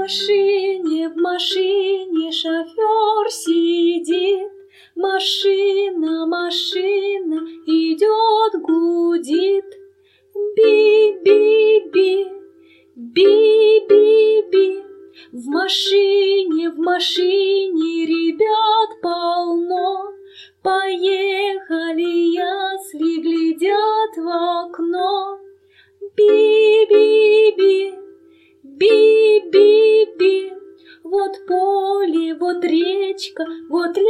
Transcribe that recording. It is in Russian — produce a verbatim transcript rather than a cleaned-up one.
машине, в машине шофер сидит. Машина, машина идет, гудит. Би-би-би, би-би-би. В машине, в машине ребят полно. Поехали, ясли глядят в окно. Би-би-би, би-би-би. Вот поле, вот речка, вот лес.